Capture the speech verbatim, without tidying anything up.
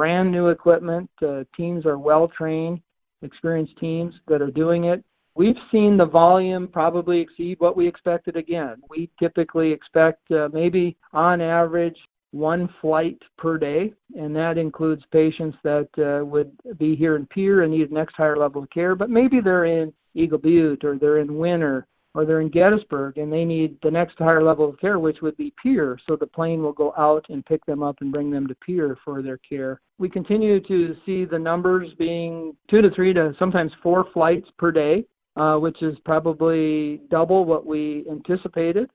brand new equipment. Uh, teams are well-trained, experienced teams that are doing it. We've seen the volume probably exceed what we expected again. We typically expect uh, maybe on average one flight per day, and that includes patients that uh, would be here in Pierre and need an next higher level of care, but maybe they're in Eagle Butte or they're in Winter or they're in Gettysburg and they need the next higher level of care, which would be Pierre. So the plane will go out and pick them up and bring them to Pierre for their care. We continue to see the numbers being two to three to sometimes four flights per day, uh, which is probably double what we anticipated.